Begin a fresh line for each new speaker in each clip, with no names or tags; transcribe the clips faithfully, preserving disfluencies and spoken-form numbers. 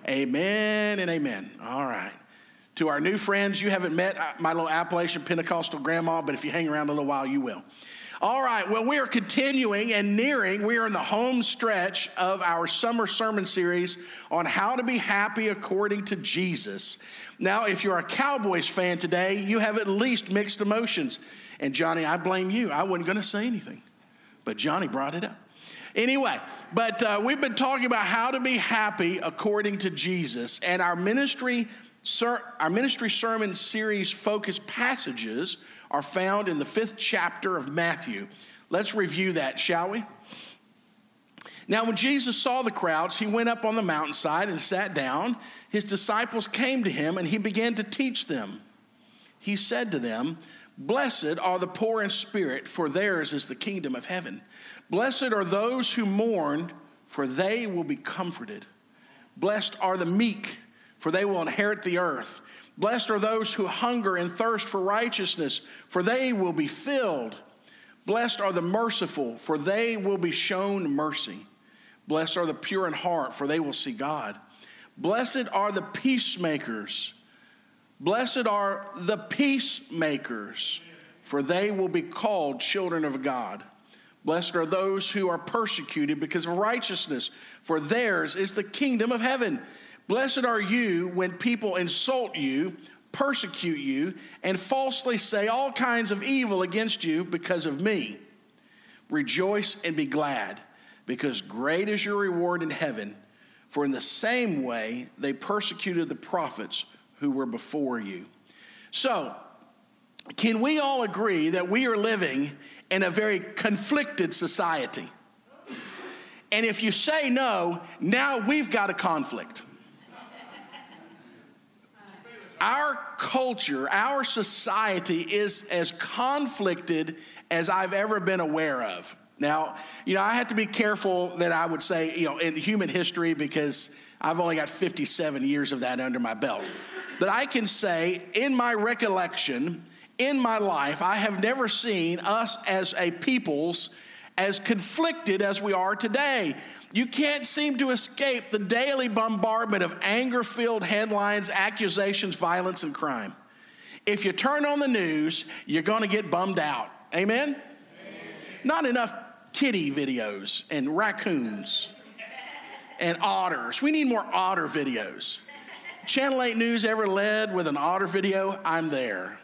Amen and amen. All right. To our new friends, you haven't met my little Appalachian Pentecostal grandma, but if you hang around a little while, you will. All right, well, we are continuing and nearing, we are in the home stretch of our summer sermon series on how to be happy according to Jesus. Now, if you're a Cowboys fan today, you have at least mixed emotions. And Johnny, I blame you. I wasn't going to say anything, but Johnny brought it up. Anyway, but uh, we've been talking about how to be happy according to Jesus, and our ministry Sir, our ministry sermon series focused passages are found in the fifth chapter of Matthew. Let's review that, shall we? Now, when Jesus saw the crowds, he went up on the mountainside and sat down. His disciples came to him, and he began to teach them. He said to them, "Blessed are the poor in spirit, for theirs is the kingdom of heaven. Blessed are those who mourn, for they will be comforted. Blessed are the meek, for they will inherit the earth. Blessed are those who hunger and thirst for righteousness, for they will be filled. Blessed are the merciful, for they will be shown mercy. Blessed are the pure in heart, for they will see God. Blessed are the peacemakers. Blessed are the peacemakers, for they will be called children of God. Blessed are those who are persecuted because of righteousness, for theirs is the kingdom of heaven. Blessed are you when people insult you, persecute you, and falsely say all kinds of evil against you because of me. Rejoice and be glad, because great is your reward in heaven. For in the same way they persecuted the prophets who were before you." So, can we all agree that we are living in a very conflicted society? And if you say no, now we've got a conflict. Our culture, our society is as conflicted as I've ever been aware of. Now, you know, I have to be careful that I would say, you know, in human history, because I've only got fifty-seven years of that under my belt. But I can say, in my recollection, in my life, I have never seen us as a peoples as conflicted as we are today. You can't seem to escape the daily bombardment of anger-filled headlines, accusations, violence, and crime. If you turn on the news, you're going to get bummed out. Amen? Amen? Not enough kitty videos and raccoons and otters. We need more otter videos. Channel eight News ever led with an otter video? I'm there.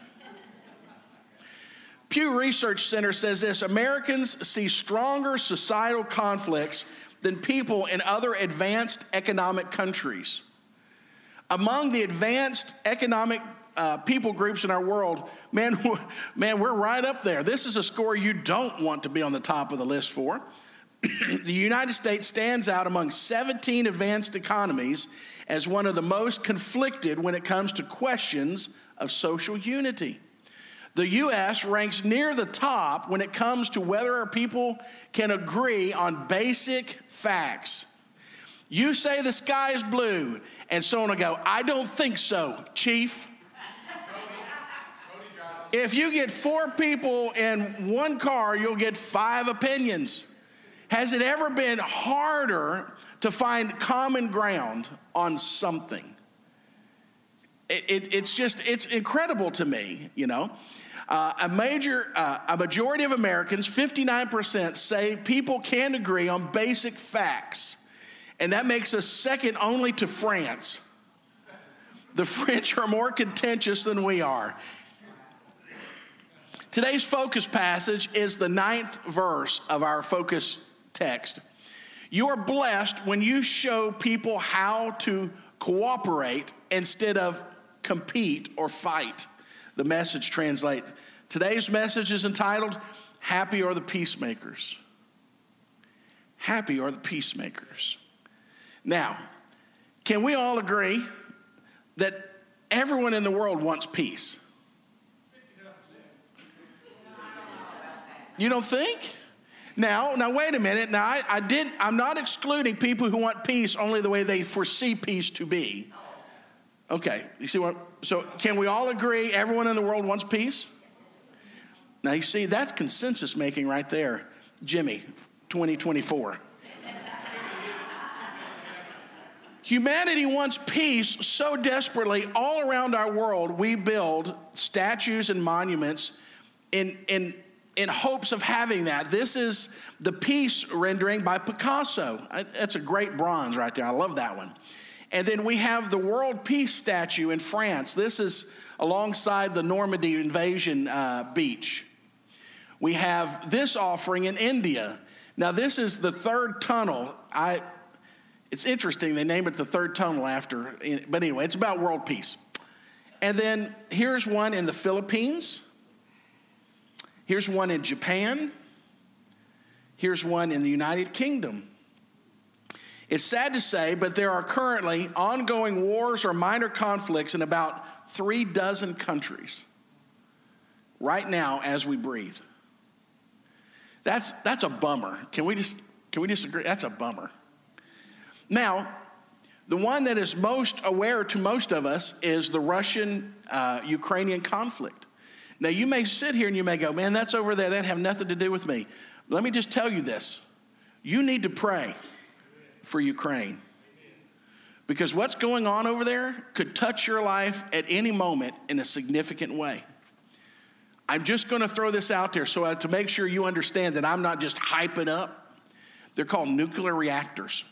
Pew Research Center says this: Americans see stronger societal conflicts than people in other advanced economic countries. Among the advanced economic uh, people groups in our world, man, man, we're right up there. This is a score you don't want to be on the top of the list for. The United States stands out among seventeen advanced economies as one of the most conflicted when it comes to questions of social unity. The U S ranks near the top when it comes to whether our people can agree on basic facts. You say the sky is blue, and someone will go, "I don't think so, Chief." If you get four people in one car, you'll get five opinions. Has it ever been harder to find common ground on something? It, it, it's just, it's incredible to me, you know. Uh, a major, uh, a majority of Americans, fifty-nine percent, say people can agree on basic facts. And that makes us second only to France. The French are more contentious than we are. Today's focus passage is the ninth verse of our focus text. You are blessed when you show people how to cooperate instead of compete or fight. The Message translate. Today's message is entitled, "Happy are the Peacemakers." Happy are the peacemakers. Now, can we all agree that everyone in the world wants peace? You don't think? Now, now wait a minute. Now, I, I did. I'm not excluding people who want peace only the way they foresee peace to be. Okay, you see what? So, can we all agree everyone in the world wants peace? Now, you see, that's consensus making right there. Jimmy, twenty twenty-four. Humanity wants peace so desperately. All around our world, we build statues and monuments in, in, in hopes of having that. This is the peace rendering by Picasso. That's a great bronze right there. I love that one. And then we have the World Peace statue in France. This is alongside the Normandy invasion uh, beach. We have this offering in India. Now, this is the third tunnel. I, it's interesting, they name it the third tunnel after, but anyway, it's about world peace. And then here's one in the Philippines. Here's one in Japan. Here's one in the United Kingdom. It's sad to say, but there are currently ongoing wars or minor conflicts in about three dozen countries right now as we breathe. That's that's a bummer. Can we just can we just agree? That's a bummer. Now, the one that is most aware to most of us is the Russian-Ukrainian uh, conflict. Now, you may sit here and you may go, man, that's over there. That have nothing to do with me. Let me just tell you this. You need to pray for Ukraine. Because what's going on over there could touch your life at any moment in a significant way. I'm just going to throw this out there so to make sure you understand that I'm not just hyping up. They're called nuclear reactors.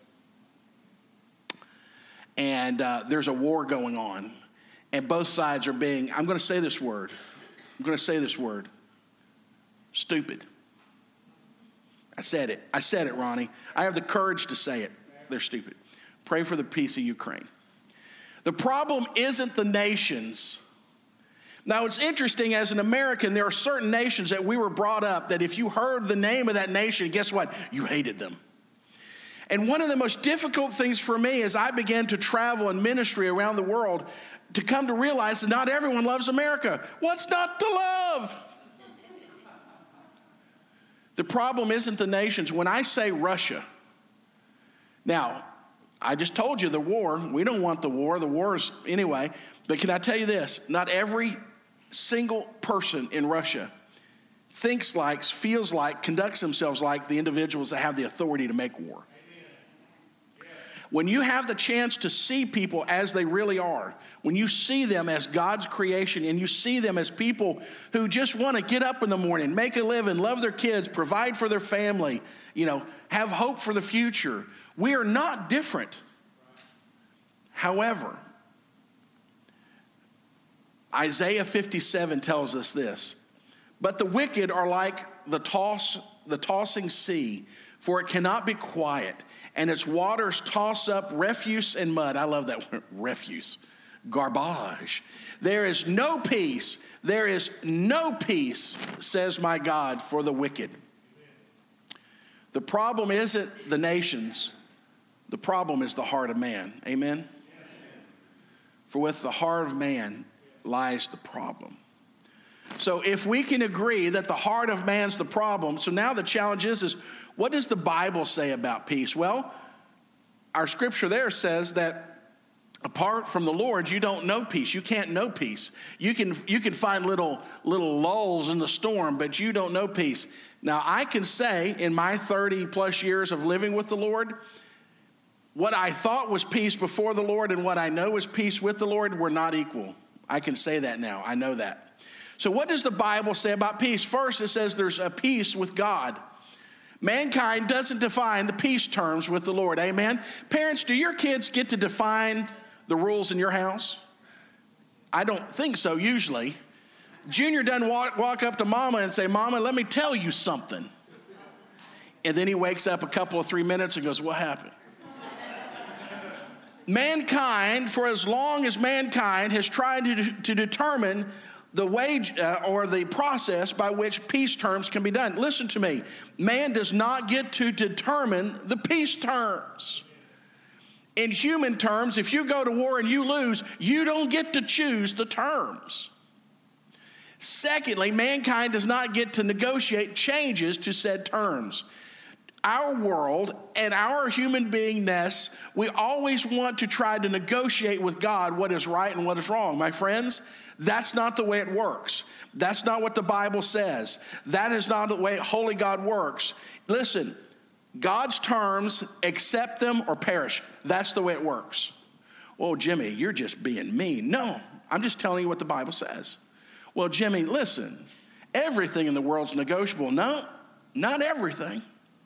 And uh, there's a war going on. And both sides are being, I'm going to say this word. I'm going to say this word. Stupid. I said it. I said it, Ronnie. I have the courage to say it. They're stupid. Pray for the peace of Ukraine. The problem isn't the nations. Now, it's interesting, as an American, there are certain nations that we were brought up that if you heard the name of that nation, guess what? You hated them. And one of the most difficult things for me as I began to travel in ministry around the world to come to realize that not everyone loves America. What's not to love? The problem isn't the nations. When I say Russia, now, I just told you the war. We don't want the war. The war is, anyway. But can I tell you this? Not every single person in Russia thinks like, feels like, conducts themselves like the individuals that have the authority to make war. When you have the chance to see people as they really are, when you see them as God's creation and you see them as people who just want to get up in the morning, make a living, love their kids, provide for their family, you know, have hope for the future, we are not different. However, Isaiah fifty-seven tells us this, but the wicked are like the toss, the tossing sea, for it cannot be quiet, and its waters toss up refuse and mud. I love that word, refuse, garbage. There is no peace. There is no peace, says my God, for the wicked. The problem isn't the nations. The problem is the heart of man. Amen? For with the heart of man lies the problem. So if we can agree that the heart of man's the problem, so now the challenge is, is what does the Bible say about peace? Well, our scripture there says that apart from the Lord, you don't know peace. You can't know peace. You can, you can find little, little lulls in the storm, but you don't know peace. Now, I can say in my thirty plus years of living with the Lord, what I thought was peace before the Lord and what I know is peace with the Lord were not equal. I can say that now. I know that. So what does the Bible say about peace? First, it says there's a peace with God. Mankind doesn't define the peace terms with the Lord. Amen? Parents, do your kids get to define the rules in your house? I don't think so usually. Junior doesn't walk, walk up to Mama and say, Mama, let me tell you something. And then he wakes up a couple of three minutes and goes, what happened? Mankind, for as long as mankind has tried to, to determine the wage uh, or the process by which peace terms can be done. Listen to me. Man does not get to determine the peace terms. In human terms, if you go to war and you lose, you don't get to choose the terms. Secondly, mankind does not get to negotiate changes to said terms. Our world and our human beingness, we always want to try to negotiate with God what is right and what is wrong. My friends, that's not the way it works. That's not what the Bible says. That is not the way holy God works. Listen, God's terms, accept them or perish. That's the way it works. Well, Jimmy, you're just being mean. No, I'm just telling you what the Bible says. Well, Jimmy, listen, everything in the world's negotiable. No, not everything.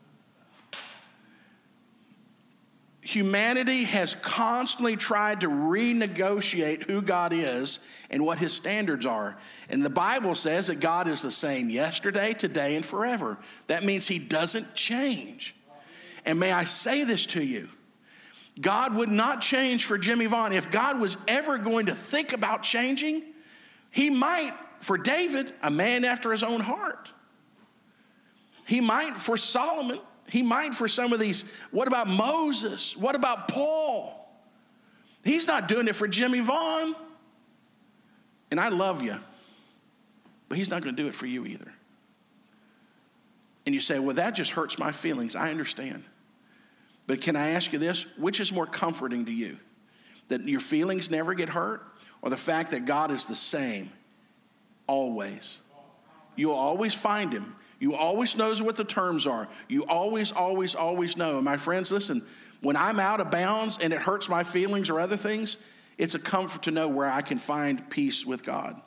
Humanity has constantly tried to renegotiate who God is and what his standards are. And the Bible says that God is the same yesterday, today, and forever. That means he doesn't change. And may I say this to you, God would not change for Jimmy Vaughn. If God was ever going to think about changing, he might for David, a man after his own heart. He might for Solomon. He might for some of these. What about Moses? What about Paul? He's not doing it for Jimmy Vaughn. And I love you, but he's not going to do it for you either. And you say, well, that just hurts my feelings. I understand. But can I ask you this? Which is more comforting to you? That your feelings never get hurt, or the fact that God is the same always? You'll always find him. You always knows what the terms are. You always, always, always know. And my friends, listen, when I'm out of bounds and it hurts my feelings or other things, it's a comfort to know where I can find peace with God.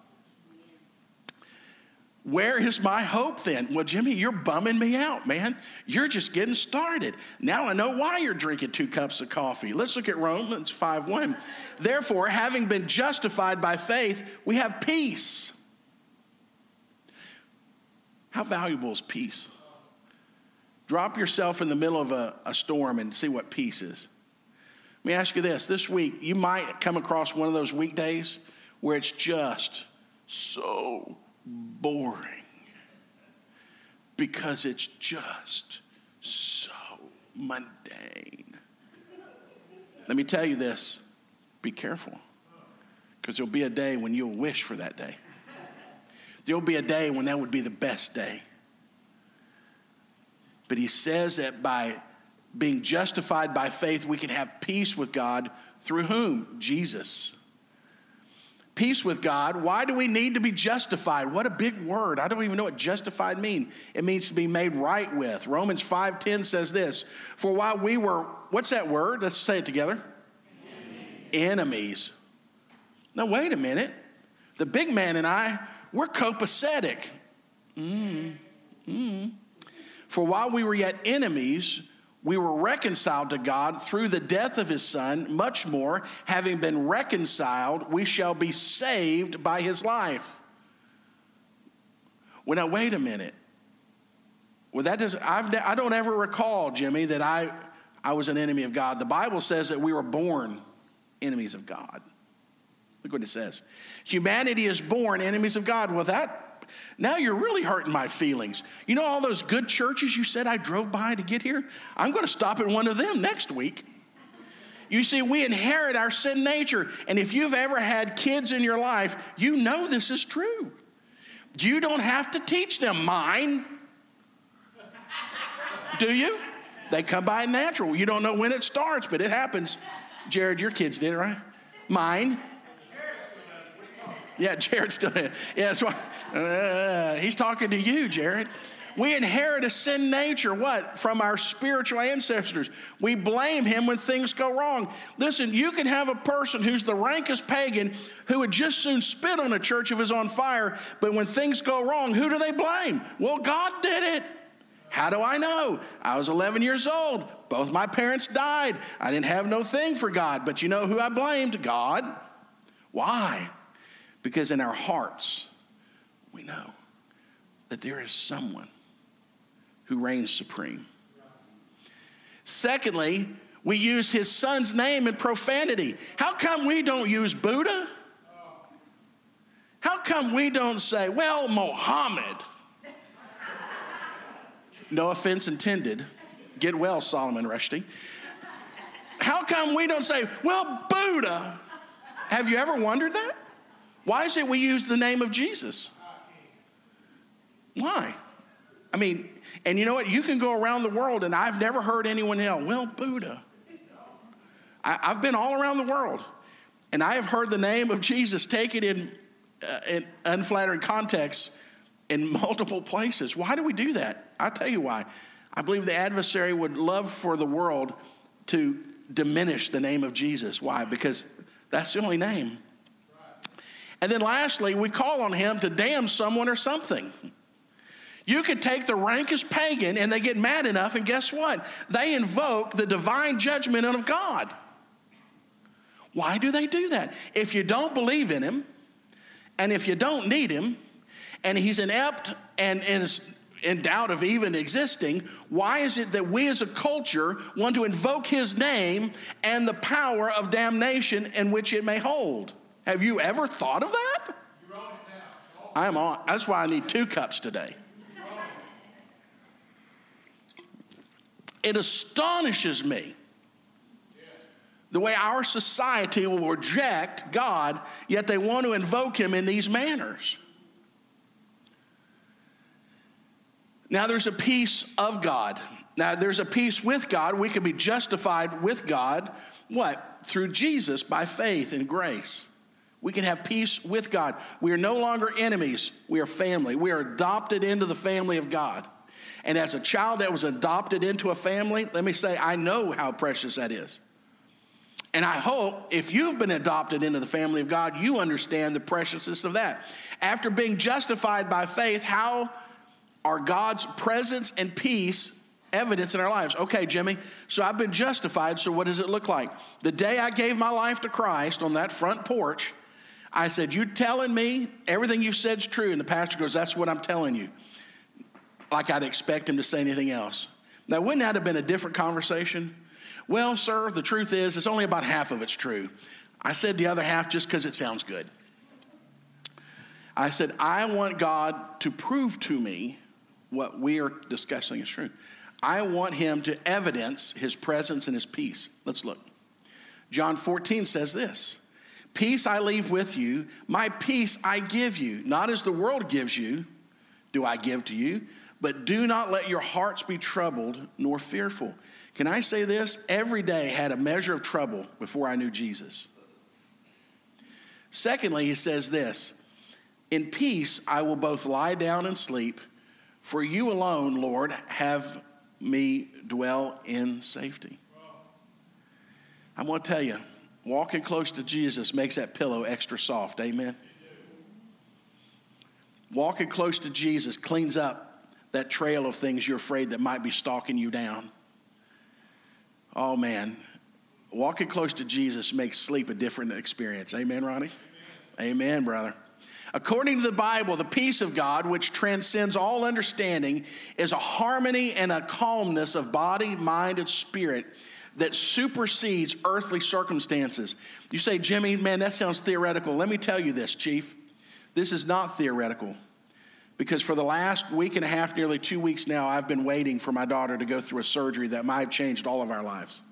Where is my hope then? Well, Jimmy, you're bumming me out, man. You're just getting started. Now I know why you're drinking two cups of coffee. Let's look at Romans five one. Therefore, having been justified by faith, we have peace. How valuable is peace? Drop yourself in the middle of a, a storm and see what peace is. Let me ask you this. This week, you might come across one of those weekdays where it's just so boring because it's just so mundane. Let me tell you this. Be careful, because there'll be a day when you'll wish for that day. There'll be a day when that would be the best day. But he says that by being justified by faith, we can have peace with God through whom? Jesus. Peace with God. Why do we need to be justified? What a big word. I don't even know what justified means. It means to be made right with. Romans five ten says this. For while we were, what's that word? Let's say it together. Enemies. Enemies. Now, wait a minute. The big man and I, we're copacetic. Mm, mm. For while we were yet enemies, we were reconciled to God through the death of his son. Much more, having been reconciled, we shall be saved by his life. Well, now, wait a minute. Well, that does, I've, I don't ever recall, Jimmy, that I, I was an enemy of God. The Bible says that we were born enemies of God. Look what it says. Humanity is born enemies of God. Well, that, now you're really hurting my feelings. You know all those good churches you said I drove by to get here? I'm going to stop at one of them next week. You see, we inherit our sin nature. And if you've ever had kids in your life, you know this is true. You don't have to teach them mine. Do you? They come by natural. You don't know when it starts, but it happens. Jared, your kids did it, right? Mine. Yeah, Jared still did. Yeah, that's why. Uh, he's talking to you, Jared. We inherit a sin nature, what? From our spiritual ancestors. We blame him when things go wrong. Listen, you can have a person who's the rankest pagan who would just soon spit on a church if it was on fire, but when things go wrong, who do they blame? Well, God did it. How do I know? I was eleven years old. Both my parents died. I didn't have no thing for God, but you know who I blamed? God. Why? Because in our hearts, we know that there is someone who reigns supreme. Secondly, we use his son's name in profanity. How come we don't use Buddha? How come we don't say, well, Mohammed? No offense intended. Get well, Solomon Rushdie. How come we don't say, well, Buddha? Have you ever wondered that? Why is it we use the name of Jesus? Why? I mean, and you know what? You can go around the world, and I've never heard anyone yell, well, Buddha. I, I've been all around the world, and I have heard the name of Jesus taken in, uh, in unflattering contexts in multiple places. Why do we do that? I'll tell you why. I believe the adversary would love for the world to diminish the name of Jesus. Why? Because that's the only name. And then lastly, we call on him to damn someone or something. You could take the rankest pagan and they get mad enough, and guess what? They invoke the divine judgment of God. Why do they do that? If you don't believe in him, and if you don't need him, and he's inept and is in doubt of even existing, why is it that we as a culture want to invoke his name and the power of damnation in which it may hold? Have you ever thought of that? You wrote it down. I'm on. That's why I need two cups today. It astonishes me the way our society will reject God, yet they want to invoke him in these manners. Now there's a peace of God. Now there's a peace with God. We can be justified with God. What? Through Jesus by faith and grace. We can have peace with God. We are no longer enemies. We are family. We are adopted into the family of God. And as a child that was adopted into a family, let me say, I know how precious that is. And I hope if you've been adopted into the family of God, you understand the preciousness of that. After being justified by faith, how are God's presence and peace evidence in our lives? Okay, Jimmy, so I've been justified, so what does it look like? The day I gave my life to Christ on that front porch, I said, you telling me everything you said is true? And the pastor goes, that's what I'm telling you. Like I'd expect him to say anything else. Now, wouldn't that have been a different conversation? Well, sir, the truth is, it's only about half of it's true. I said the other half just because it sounds good. I said, I want God to prove to me what we are discussing is true. I want him to evidence his presence and his peace. Let's look. John fourteen says this, peace I leave with you, my peace I give you. Not as the world gives you, do I give to you, but do not let your hearts be troubled nor fearful. Can I say this? Every day had a measure of trouble before I knew Jesus. Secondly, he says this, in peace I will both lie down and sleep, for you alone, Lord, have me dwell in safety. I'm going to tell you, walking close to Jesus makes that pillow extra soft, amen? Walking close to Jesus cleans up that trail of things you're afraid that might be stalking you down. Oh man, walking close to Jesus makes sleep a different experience. Amen, Ronnie? Amen, Amen, brother. According to the Bible, the peace of God, which transcends all understanding, is a harmony and a calmness of body, mind, and spirit that supersedes earthly circumstances. You say, Jimmy, man, that sounds theoretical. Let me tell you this, Chief. This is not theoretical. Because for the last week and a half, nearly two weeks now, I've been waiting for my daughter to go through a surgery that might have changed all of our lives.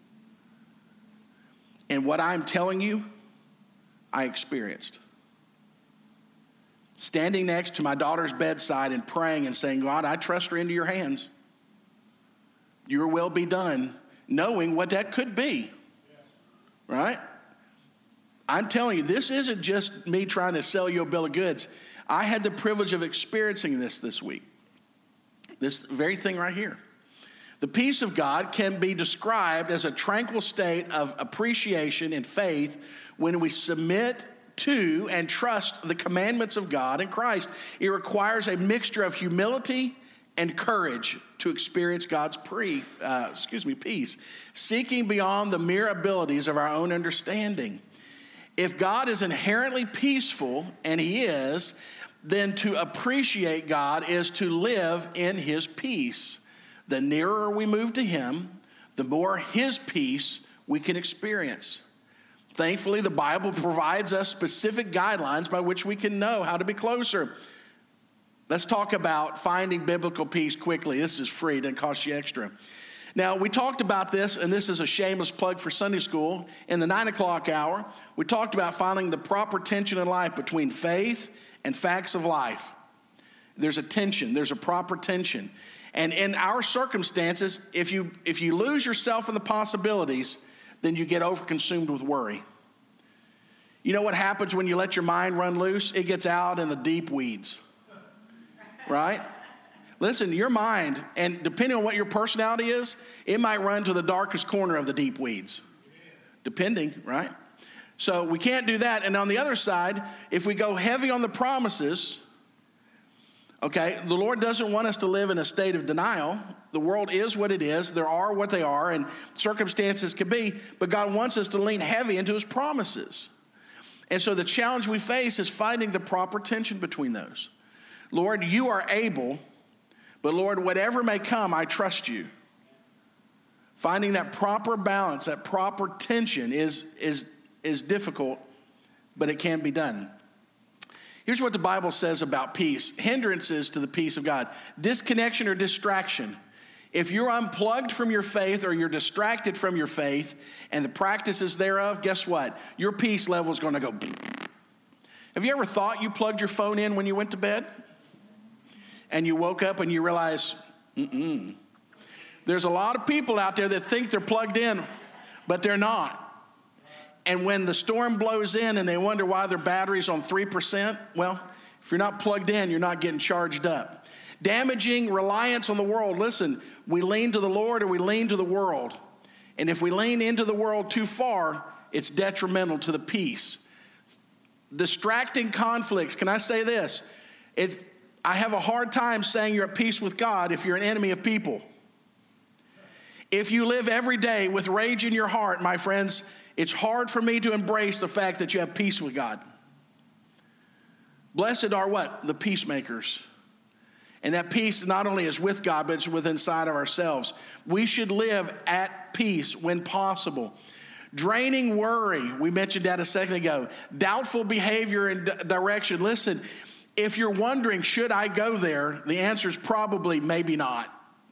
And what I'm telling you, I experienced. Standing next to my daughter's bedside and praying and saying, God, I trust her into your hands. Your will be done, knowing what that could be. Right? I'm telling you, this isn't just me trying to sell you a bill of goods. I had the privilege of experiencing this this week. This very thing right here. The peace of God can be described as a tranquil state of appreciation and faith when we submit to and trust the commandments of God in Christ. It requires a mixture of humility and courage to experience God's pre, uh, excuse me, peace, seeking beyond the mere abilities of our own understanding. If God is inherently peaceful, and he is, then to appreciate God is to live in his peace. The nearer we move to him, the more his peace we can experience. Thankfully, the Bible provides us specific guidelines by which we can know how to be closer. Let's talk about finding biblical peace quickly. This is free, doesn't cost you extra. Now, we talked about this, and this is a shameless plug for Sunday school. In the nine o'clock hour, we talked about finding the proper tension in life between faith and facts of life. There's a tension. There's a proper tension. And in our circumstances, if you if you lose yourself in the possibilities, then you get overconsumed with worry. You know what happens when you let your mind run loose? It gets out in the deep weeds, right? Listen, your mind, and depending on what your personality is, it might run to the darkest corner of the deep weeds. Depending, right? So we can't do that. And on the other side, if we go heavy on the promises, okay, the Lord doesn't want us to live in a state of denial. The world is what it is. There are what they are, and circumstances can be, but God wants us to lean heavy into his promises. And so the challenge we face is finding the proper tension between those. Lord, you are able, but Lord, whatever may come, I trust you. Finding that proper balance, that proper tension is, is, is difficult, but it can be done. Here's what the Bible says about peace. Hindrances to the peace of God. Disconnection or distraction. If you're unplugged from your faith or you're distracted from your faith and the practices thereof, guess what? Your peace level is going to go. Have you ever thought you plugged your phone in when you went to bed? And you woke up and you realize, mm-mm. There's a lot of people out there that think they're plugged in, but they're not. And when the storm blows in and they wonder why their battery's on three percent, well, if you're not plugged in, you're not getting charged up. Damaging reliance on the world. Listen, we lean to the Lord or we lean to the world. And if we lean into the world too far, it's detrimental to the peace. Distracting conflicts. Can I say this? It's, I have a hard time saying you're at peace with God if you're an enemy of people. If you live every day with rage in your heart, my friends, it's hard for me to embrace the fact that you have peace with God. Blessed are what? The peacemakers. And that peace not only is with God, but it's within inside of ourselves. We should live at peace when possible. Draining worry, we mentioned that a second ago. Doubtful behavior and d- direction. Listen, if you're wondering, should I go there? The answer is probably maybe not.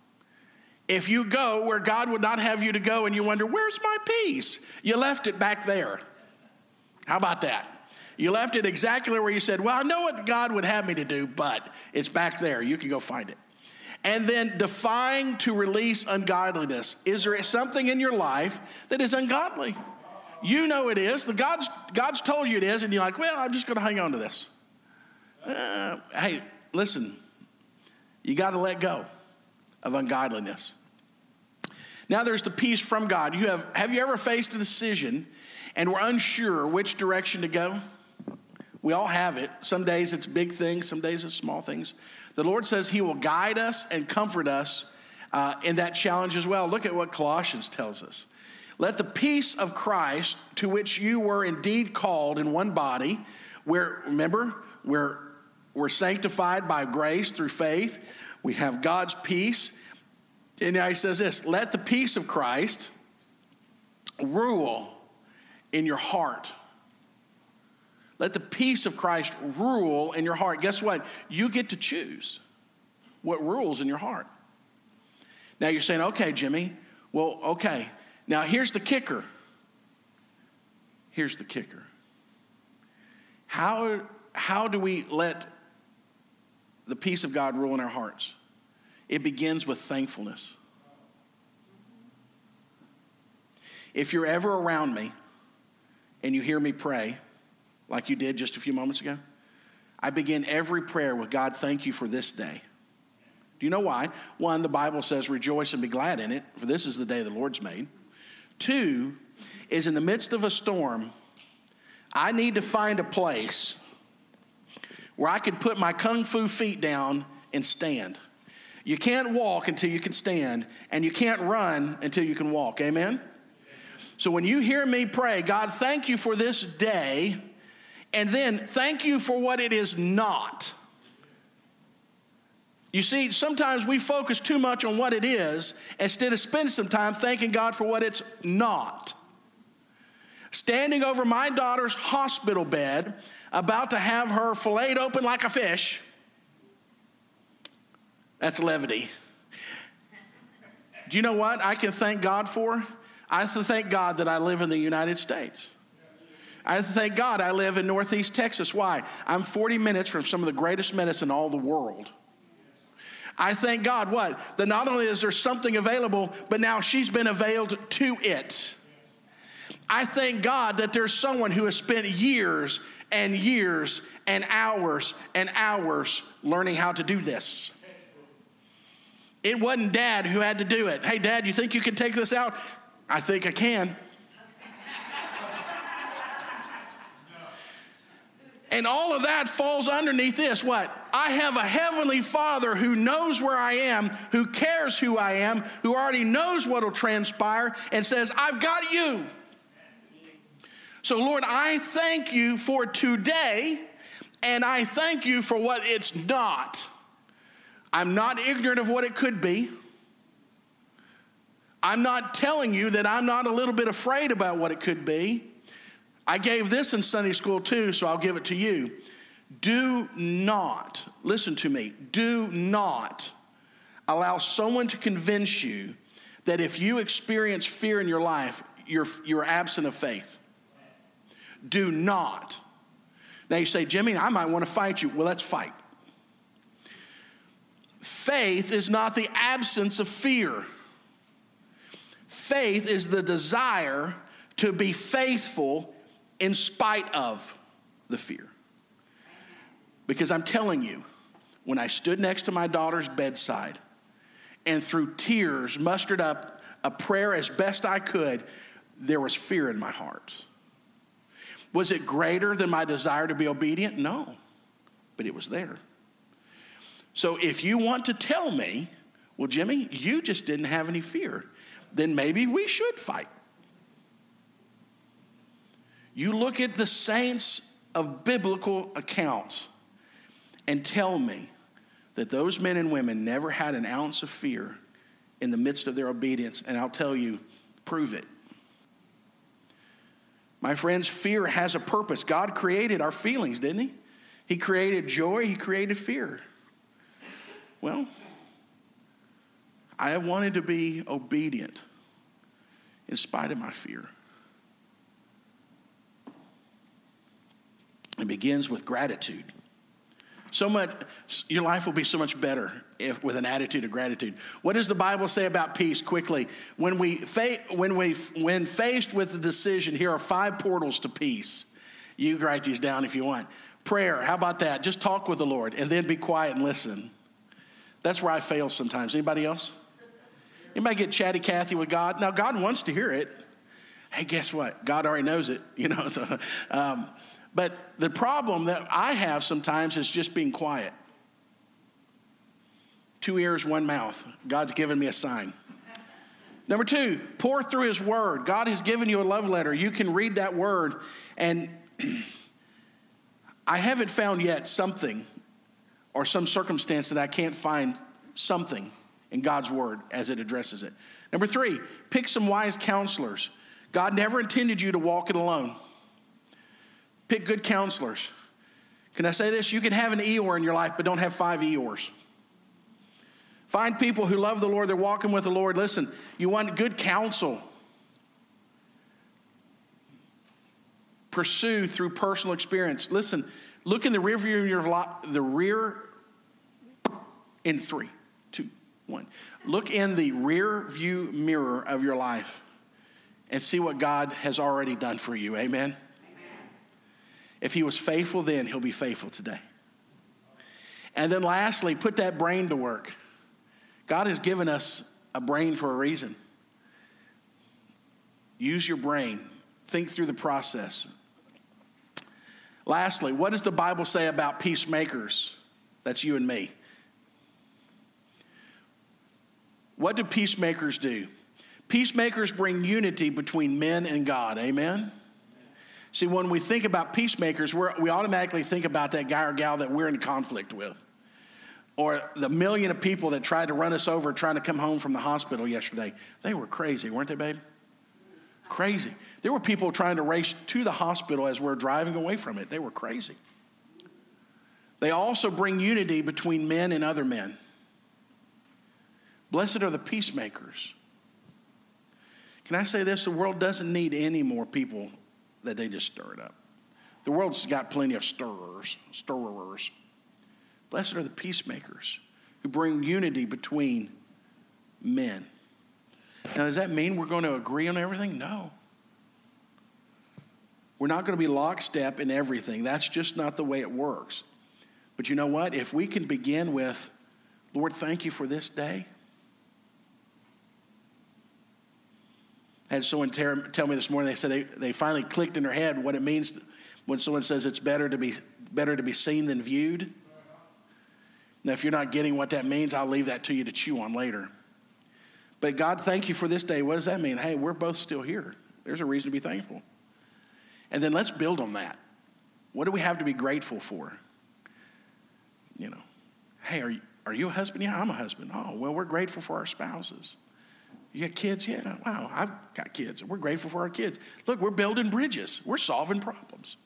If you go where God would not have you to go and you wonder, where's my peace? You left it back there. How about that? You left it exactly where you said, well, I know what God would have me to do, but it's back there. You can go find it. And then defying to release ungodliness. Is there something in your life that is ungodly? You know it is. The God's, God's told you it is, and you're like, well, I'm just going to hang on to this. Uh, hey, listen, you got to let go of ungodliness. Now there's the peace from God. You have, have you ever faced a decision and were unsure which direction to go? We all have it. Some days it's big things, some days it's small things. The Lord says he will guide us and comfort us uh, in that challenge as well. Look at what Colossians tells us. Let the peace of Christ, to which you were indeed called in one body, where, remember, we're, we're sanctified by grace through faith. We have God's peace. And now he says this, let the peace of Christ rule in your heart. Let the peace of Christ rule in your heart. Guess what? You get to choose what rules in your heart. Now you're saying, okay, Jimmy, well, okay. Now here's the kicker. Here's the kicker. How, how do we let the peace of God rule in our hearts? It begins with thankfulness. If you're ever around me and you hear me pray, like you did just a few moments ago, I begin every prayer with, God, thank you for this day. Do you know why? One, the Bible says, rejoice and be glad in it, for this is the day the Lord's made. Two, is in the midst of a storm, I need to find a place where I can put my kung fu feet down and stand. You can't walk until you can stand, and you can't run until you can walk. Amen? So when you hear me pray, God, thank you for this day, and then thank you for what it is not. You see, sometimes we focus too much on what it is instead of spending some time thanking God for what it's not. Standing over my daughter's hospital bed, about to have her filleted open like a fish. That's levity. Do you know what I can thank God for? I have to thank God that I live in the United States. I have to thank God I live in Northeast Texas. Why? I'm forty minutes from some of the greatest medicine in all the world. I thank God, what? That not only is there something available, but now she's been availed to it. I thank God that there's someone who has spent years and years and hours and hours learning how to do this. It wasn't Dad who had to do it. Hey, Dad, you think you can take this out? I think I can. And all of that falls underneath this, what? I have a heavenly Father who knows where I am, who cares who I am, who already knows what will transpire, and says, I've got you. So, Lord, I thank you for today, and I thank you for what it's not. I'm not ignorant of what it could be. I'm not telling you that I'm not a little bit afraid about what it could be. I gave this in Sunday school too, so I'll give it to you. Do not, listen to me, do not allow someone to convince you that if you experience fear in your life, you're, you're absent of faith. Do not. Now you say, Jimmy, I might want to fight you. Well, let's fight. Faith is not the absence of fear. Faith is the desire to be faithful in spite of the fear. Because I'm telling you, when I stood next to my daughter's bedside and through tears mustered up a prayer as best I could, there was fear in my heart. Was it greater than my desire to be obedient? No, but it was there. So if you want to tell me, well, Jimmy, you just didn't have any fear, then maybe we should fight. You look at the saints of biblical accounts and tell me that those men and women never had an ounce of fear in the midst of their obedience, and I'll tell you, prove it. My friends, fear has a purpose. God created our feelings, didn't he? He created joy, he created fear. Well, I wanted to be obedient in spite of my fear. It begins with gratitude. So much, your life will be so much better if with an attitude of gratitude. What does the Bible say about peace? Quickly, when we fa- when we when faced with a decision, here are five portals to peace. You write these down if you want. Prayer, how about that? Just talk with the Lord and then be quiet and listen. That's where I fail sometimes. Anybody else? Anybody get chatty Cathy with God? Now God wants to hear it. Hey, guess what? God already knows it. You know. So, um, But the problem that I have sometimes is just being quiet. Two ears, one mouth. God's given me a sign. Number two, pour through his word. God has given you a love letter. You can read that word. And I haven't found yet something or some circumstance that I can't find something in God's word as it addresses it. Number three, pick some wise counselors. God never intended you to walk it alone. Pick good counselors. Can I say this? You can have an Eeyore in your life, but don't have five Eeyores. Find people who love the Lord. They're walking with the Lord. Listen, you want good counsel. Pursue through personal experience. Listen, look in the rear view of your life, the rear in three, two, one. Look in the rear view mirror of your life and see what God has already done for you. Amen. If he was faithful then, he'll be faithful today. And then lastly, put that brain to work. God has given us a brain for a reason. Use your brain. Think through the process. Lastly, what does the Bible say about peacemakers? That's you and me. What do peacemakers do? Peacemakers bring unity between men and God. Amen? See, when we think about peacemakers, we're, we automatically think about that guy or gal that we're in conflict with. Or the million of people that tried to run us over trying to come home from the hospital yesterday. They were crazy, weren't they, babe? Crazy. There were people trying to race to the hospital as we're driving away from it. They were crazy. They also bring unity between men and other men. Blessed are the peacemakers. Can I say this? The world doesn't need any more people that they just stir it up. The world's got plenty of stirrers, stirrers. Blessed are the peacemakers who bring unity between men. Now, does that mean we're going to agree on everything? No. We're not going to be lockstep in everything. That's just not the way it works. But you know what? If we can begin with, Lord, thank you for this day. I had someone tell me this morning, they said they, they finally clicked in their head what it means when someone says it's better to be better to be seen than viewed. Now, if you're not getting what that means, I'll leave that to you to chew on later. But God, thank you for this day. What does that mean? Hey, we're both still here. There's a reason to be thankful. And then let's build on that. What do we have to be grateful for? You know, hey, are you, are you a husband? Yeah, I'm a husband. Oh, well, we're grateful for our spouses. You got kids? Yeah, wow, I've got kids. We're grateful for our kids. Look, we're building bridges. We're solving problems.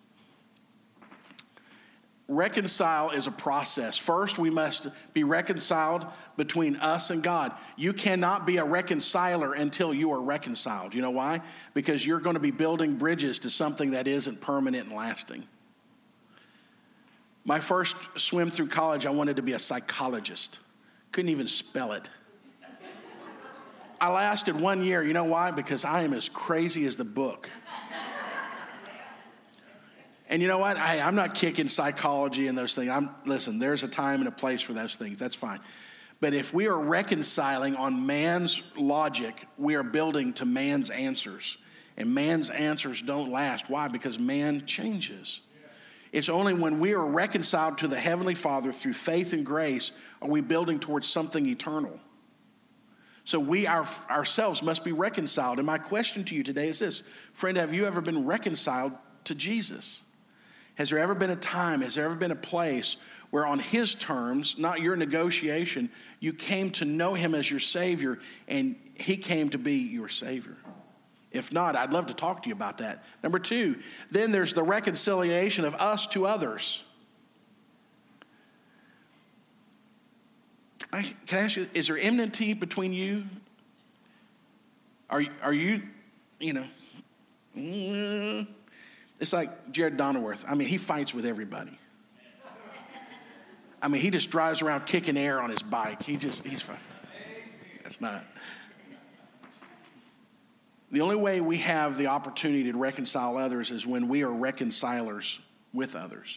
Reconcile is a process. First, we must be reconciled between us and God. You cannot be a reconciler until you are reconciled. You know why? Because you're going to be building bridges to something that isn't permanent and lasting. My first swim through college, I wanted to be a psychologist. Couldn't even spell it. I lasted one year. You know why? Because I am as crazy as the book. And you know what? I, I'm not kicking psychology and those things. I'm listen, there's a time and a place for those things. That's fine. But if we are reconciling on man's logic, we are building to man's answers. And man's answers don't last. Why? Because man changes. It's only when we are reconciled to the Heavenly Father through faith and grace are we building towards something eternal. So we our, ourselves must be reconciled. And my question to you today is this. Friend, have you ever been reconciled to Jesus? Has there ever been a time, has there ever been a place where on his terms, not your negotiation, you came to know him as your Savior and he came to be your Savior? If not, I'd love to talk to you about that. Number two, then there's the reconciliation of us to others. I, can I ask you, is there enmity between you? Are, are you, you know, mm, it's like Jared Donnerworth. I mean, he fights with everybody. I mean, he just drives around kicking air on his bike. He just, he's fine. That's not. The only way we have the opportunity to reconcile others is when we are reconcilers with others.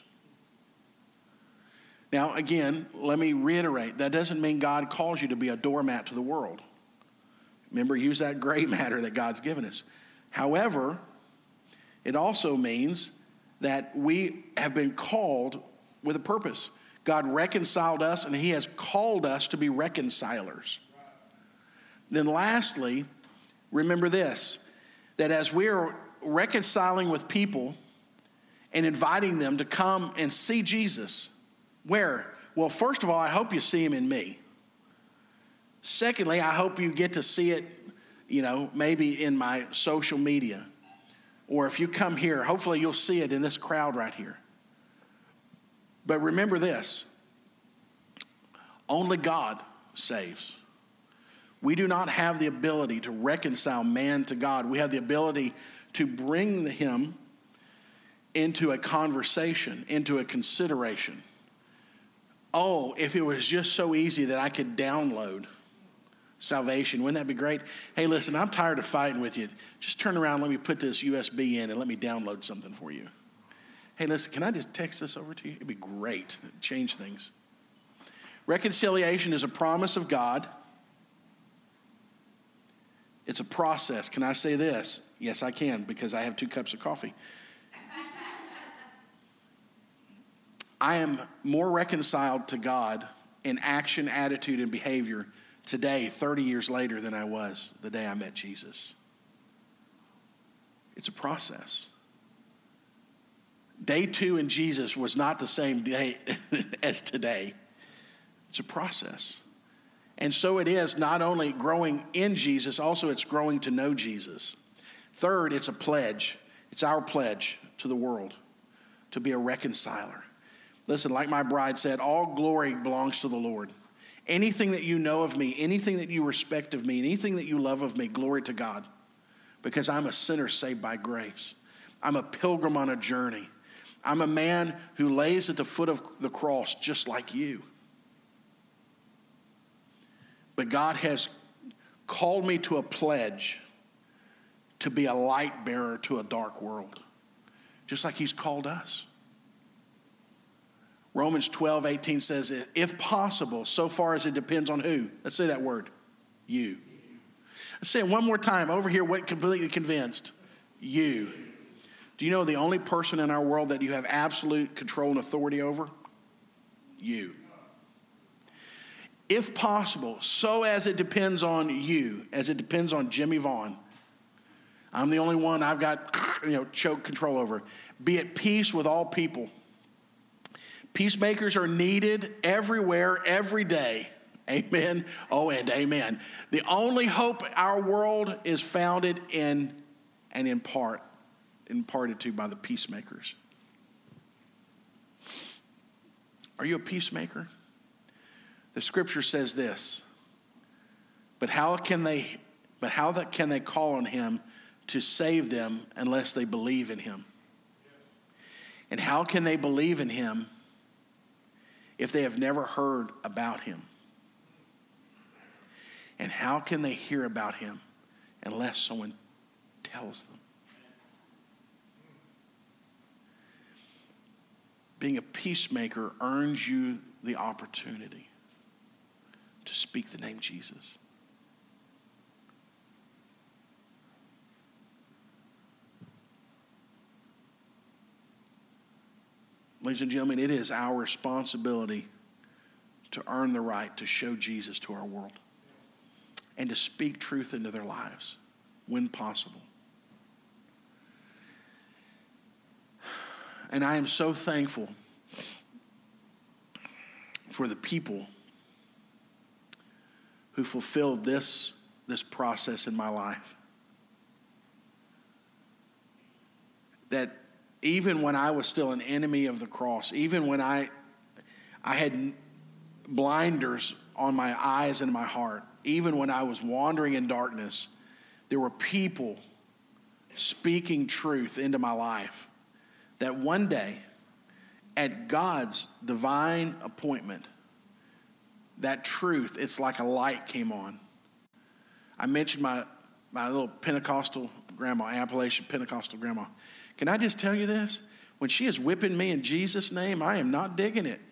Now, again, let me reiterate, that doesn't mean God calls you to be a doormat to the world. Remember, use that gray matter that God's given us. However, it also means that we have been called with a purpose. God reconciled us, and he has called us to be reconcilers. Then lastly, remember this, that as we are reconciling with people and inviting them to come and see Jesus, where? Well, first of all, I hope you see him in me. Secondly, I hope you get to see it, you know, maybe in my social media. Or if you come here, hopefully you'll see it in this crowd right here. But remember this, only God saves. We do not have the ability to reconcile man to God. We have the ability to bring him into a conversation, into a consideration. Oh, if it was just so easy that I could download salvation, wouldn't that be great? Hey, listen, I'm tired of fighting with you. Just turn around, let me put this U S B in and let me download something for you. Hey, listen, can I just text this over to you? It'd be great. It'd change things. Reconciliation is a promise of God. It's a process. Can I say this? Yes, I can, because I have two cups of coffee. I am more reconciled to God in action, attitude, and behavior today, thirty years later, than I was the day I met Jesus. It's a process. Day two in Jesus was not the same day as today. It's a process. And so it is not only growing in Jesus, also it's growing to know Jesus. Third, it's a pledge. It's our pledge to the world to be a reconciler. Listen, like my bride said, all glory belongs to the Lord. Anything that you know of me, anything that you respect of me, anything that you love of me, glory to God. Because I'm a sinner saved by grace. I'm a pilgrim on a journey. I'm a man who lays at the foot of the cross just like you. But God has called me to a pledge to be a light bearer to a dark world, just like he's called us. Romans twelve eighteen says, if possible, so far as it depends on who? Let's say that word, you. Let's say it one more time. Over here, what completely convinced? You. Do you know the only person in our world that you have absolute control and authority over? You. If possible, so as it depends on you, as it depends on Jimmy Vaughn, I'm the only one I've got, you know, choke control over. Be at peace with all people. Peacemakers are needed everywhere, every day. Amen. Oh, and amen. The only hope our world is founded in and in part, imparted to by the peacemakers. Are you a peacemaker? The scripture says this, but how can they, but how that can they call on him to save them unless they believe in him? And how can they believe in him if they have never heard about him? And how can they hear about him unless someone tells them? Being a peacemaker earns you the opportunity to speak the name Jesus. Ladies and gentlemen, it is our responsibility to earn the right to show Jesus to our world and to speak truth into their lives when possible. And I am so thankful for the people who fulfilled this, this process in my life. That even when I was still an enemy of the cross, even when I, I had blinders on my eyes and my heart, even when I was wandering in darkness, there were people speaking truth into my life. That one day, at God's divine appointment, that truth, it's like a light came on. I mentioned my, my little Pentecostal grandma, Appalachian Pentecostal grandma. Can I just tell you this? When she is whipping me in Jesus' name, I am not digging it.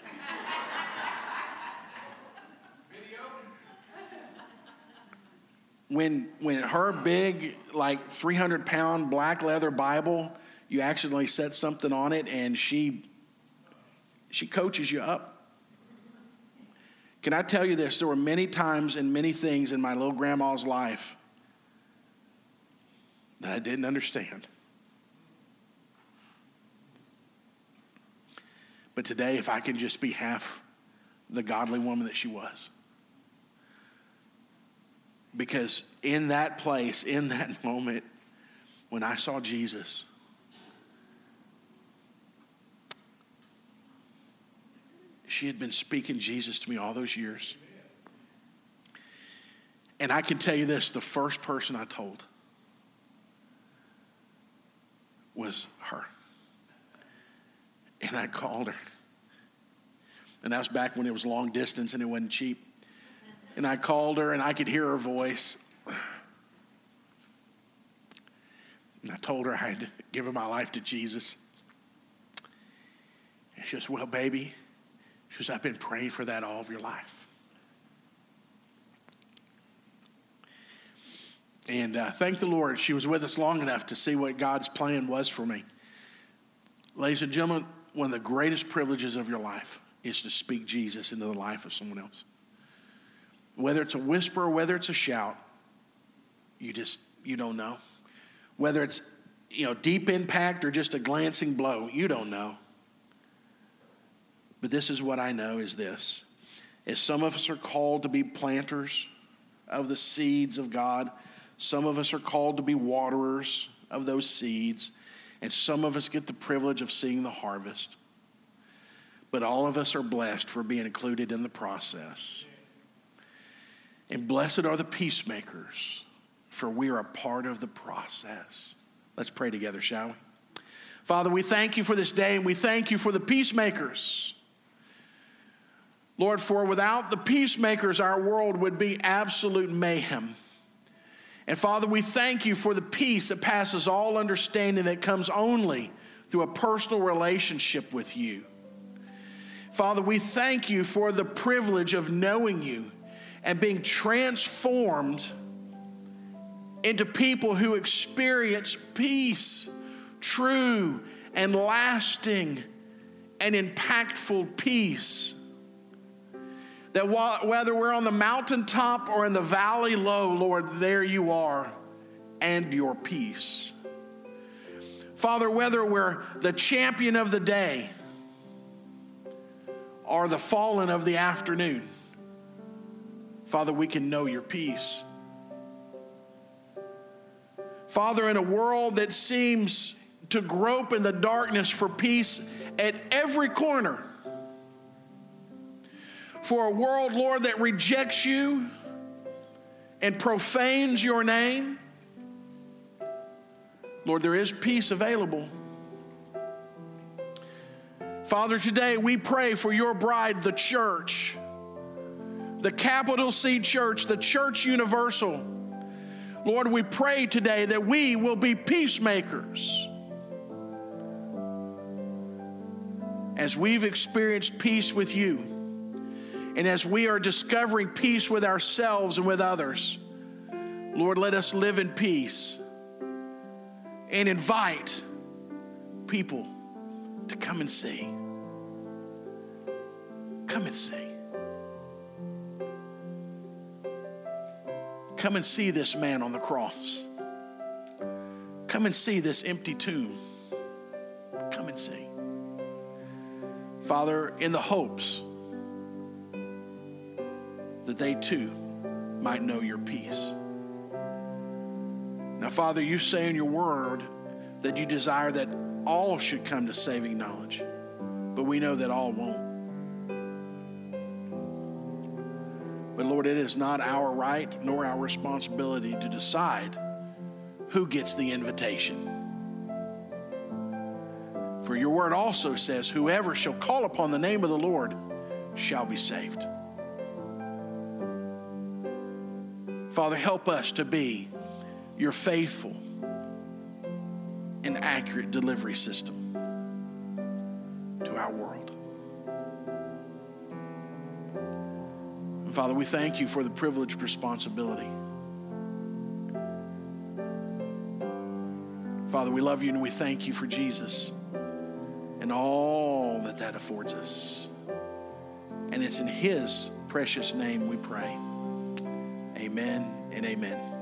When, when her big, like three hundred pound black leather Bible, you accidentally set something on it and she, she coaches you up. Can I tell you this? There were many times and many things in my little grandma's life that I didn't understand. But today, if I can just be half the godly woman that she was. Because in that place, in that moment, when I saw Jesus, she had been speaking Jesus to me all those years. And I can tell you this, the first person I told was her. And I called her. And that was back when it was long distance and it wasn't cheap. And I called her and I could hear her voice. And I told her I had given my life to Jesus. And she goes, well, baby, she goes, I've been praying for that all of your life. And uh, thank the Lord, she was with us long enough to see what God's plan was for me. Ladies and gentlemen, one of the greatest privileges of your life is to speak Jesus into the life of someone else. Whether it's a whisper or whether it's a shout, you just, you don't know. Whether it's, you know, deep impact or just a glancing blow, you don't know. But this is what I know is this. As some of us are called to be planters of the seeds of God, some of us are called to be waterers of those seeds, and some of us get the privilege of seeing the harvest. But all of us are blessed for being included in the process. And blessed are the peacemakers, for we are a part of the process. Let's pray together, shall we? Father, we thank you for this day, and we thank you for the peacemakers. Lord, for without the peacemakers, our world would be absolute mayhem. And Father, we thank you for the peace that passes all understanding that comes only through a personal relationship with you. Father, we thank you for the privilege of knowing you and being transformed into people who experience peace, true and lasting and impactful peace. That whether we're on the mountaintop or in the valley low, Lord, there you are, and your peace. Father, whether we're the champion of the day or the fallen of the afternoon, Father, we can know your peace. Father, in a world that seems to grope in the darkness for peace at every corner, for a world, Lord, that rejects you and profanes your name, Lord, there is peace available. Father, today we pray for your bride, the church, the capital C church, the church universal. Lord, we pray today that we will be peacemakers. As we've experienced peace with you, and as we are discovering peace with ourselves and with others, Lord, let us live in peace and invite people to come and see. Come and see. Come and see this man on the cross. Come and see this empty tomb. Come and see. Father, in the hopes that they too might know your peace. Now, Father, you say in your word that you desire that all should come to saving knowledge, but we know that all won't. But Lord, it is not our right nor our responsibility to decide who gets the invitation. For your word also says, whoever shall call upon the name of the Lord shall be saved. Father, help us to be your faithful and accurate delivery system to our world. And Father, we thank you for the privileged responsibility. Father, we love you and we thank you for Jesus and all that that affords us. And it's in his precious name we pray. Amen and amen.